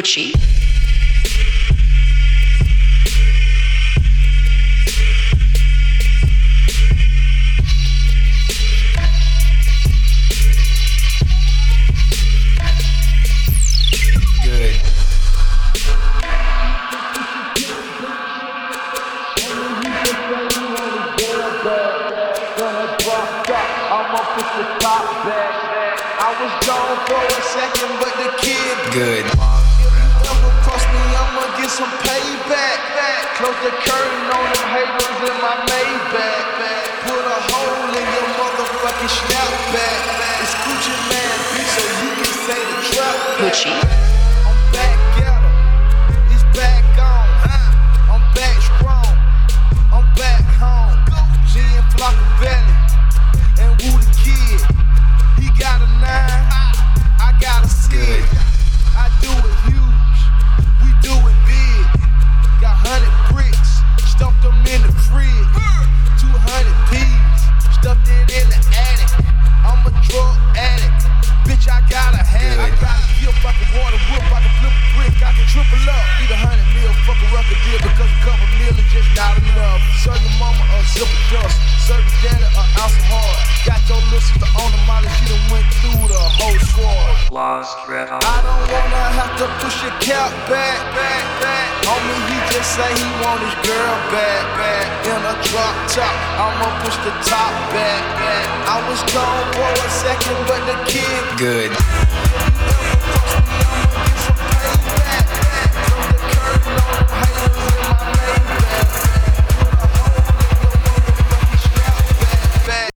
Gucci. I was gone for a second, but the kid good. If you ever cross me, I'ma get some payback. Close the curtain on them haters in my Maybach. Put a hole in your motherfucking snapback. It's Gucci Man, bitch, so you can say the trap back. Gucci. I'm back at 'em. It's back on. I'm back strong. I'm back home. G and Flockabelly and Woo the Kid. He got a 9, I got a 6. I do it huge, we do it big. Got 100 bricks, stuffed them in the fridge. 200 P's, stuffed it in the attic. I'm a drug addict, bitch, I gotta have it. I gotta kill, I can water whoop, I can flip a brick, I can triple up. Need 100 mil, fuck a record deal, because a couple mil is just not enough. Serve your mama a zipper dust, serve your daddy an ounce of hard. Got your little sister on the molly, she done went through the whole squad. Lost Red Hot. I don't wanna have to push your cap back. Homie, he just say he want his girl back. In a drop top, I'ma push the top back. I was gone for a second, but the kid Good.